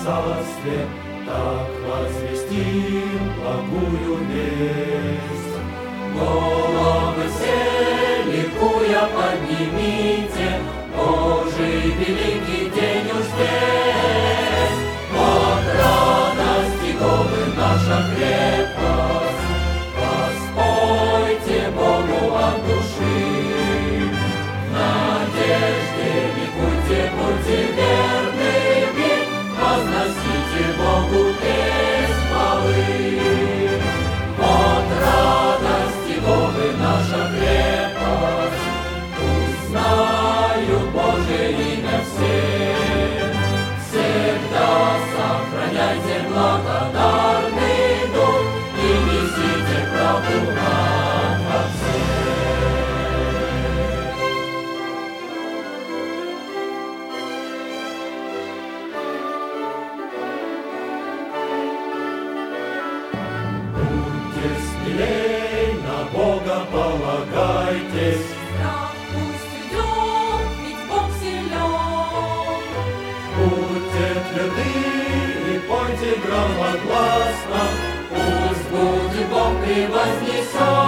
царстве, так возвестим благую весть. Головы все, ликуя, поднимите, Божий великий день уж здесь. Вот радость и голы наша крепость, воспойте Богу от души. В надежде ликуйте, будьте верными, возносите Богу песнь хвалы. Вот радость и голы наша крепость, пусть знают Божие имя все. Всегда сохраняйте благодарный дух и несите правду нам во всех. Будьте смелей, на Бога полагайтесь. Страх пусть уйдет, ведь Бог силен. Будьте тверды и пойте громогласно, Пусть будет Бог превознесен.